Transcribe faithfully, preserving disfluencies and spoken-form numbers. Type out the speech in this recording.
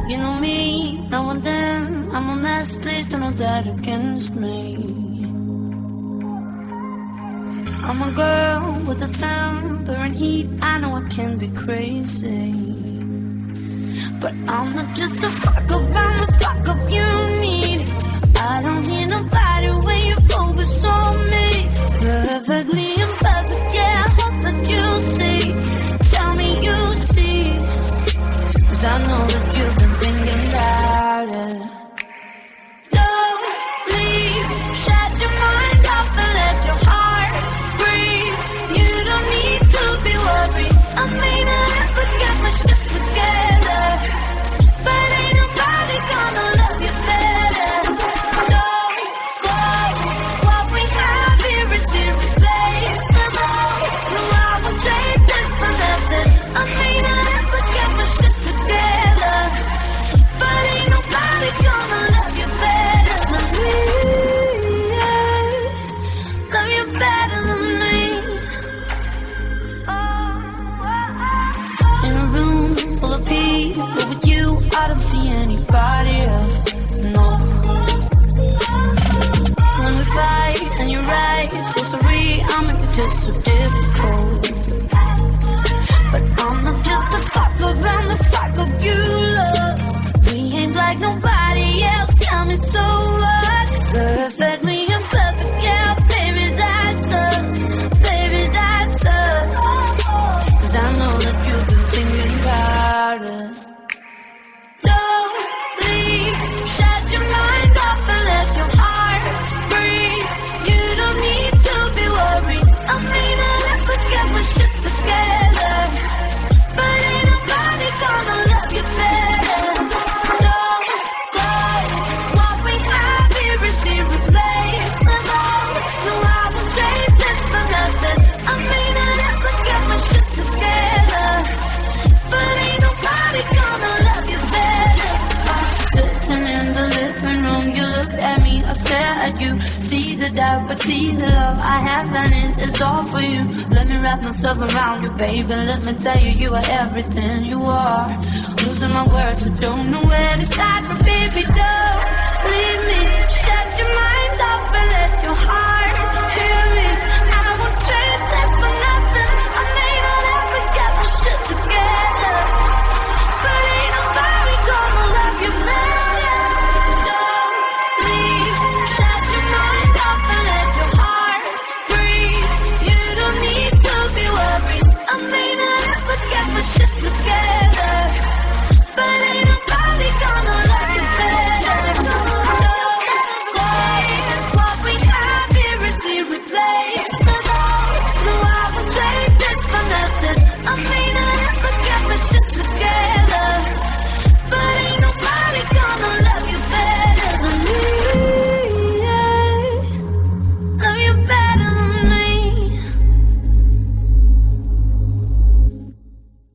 You know me, now and then I'm a mess, please don't hold that against me. I'm a girl with a temper and heat, I know I can be crazy, but I'm not just a fuck up, I'm the fuck up you need. I don't need nobody when you focus on me. Perfectly imperfect, yeah, I hope that you see. Tell me you see, 'cause I know that you've been thinking about it. Don't leave, shut your mind off and let your heart breathe. You don't need to be worried, I may not ever get my shit together, but ain't nobody gonna love you better. Don't go, what we have here is irreplaceable. No, I won't trade this for nothing, I may not ever get my shit together, but ain't nobody gonna love you better than me, yeah. Love you better than me. In a room full of people, with you I don't see anybody else, no. When we fight and you're right, so sorry I make it just so difficult, but I'm not just a fuck up, I'm the fuck up you love. We ain't like nobody else, tell me so what? Perfectly imperfect, yeah, baby, that's us, baby, that's us. 'Cause I know that you've been thinking about it. Don't leave, shut your mind off and let your heart breathe. You don't need to be worried, I may not ever get my shit together, but ain't nobody gonna love you better. Don't go, what we have here is irreplaceable. No, I won't trade this for nothing, I may not ever get my shit together, but ain't nobody gonna love you better. I'm sitting in the living room, you look at me, I stare at you. See the doubt, but see the love I have, and it is all for you. Let me wrap myself around you, baby, let me tell you, you are everything you are. Losing my words, I don't know where to start, but baby, don't leave me.